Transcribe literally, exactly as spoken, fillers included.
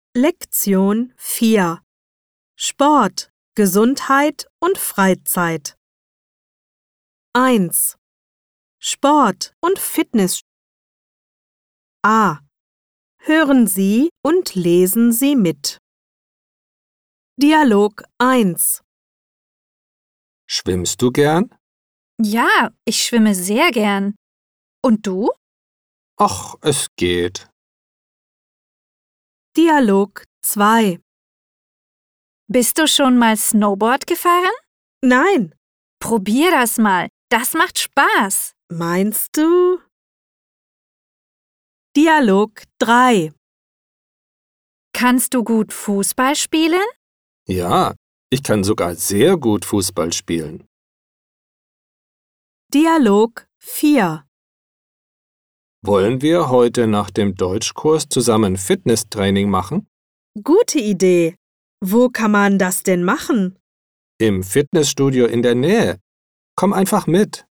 Lektion vier. Sport, Gesundheit und Freizeit. eins. Sport und Fitness. A. Hören Sie und lesen Sie mit. Dialog eins. Schwimmst du gern? Ja, ich schwimme sehr gern. Und du? Ach, es geht. Dialog zwei. Bist du schon mal Snowboard gefahren? Nein, Probier das mal. Das macht Spaß. meinst du? Dialog drei. Kannst du gut Fußball spielen? Ja, ich kann sogar sehr gut Fußball spielen. Dialog vier. Wollen wir heute nach dem Deutschkurs zusammen Fitnesstraining machen? Gute Idee. Wo kann man das denn machen? Im Fitnessstudio in der Nähe. Komm einfach mit.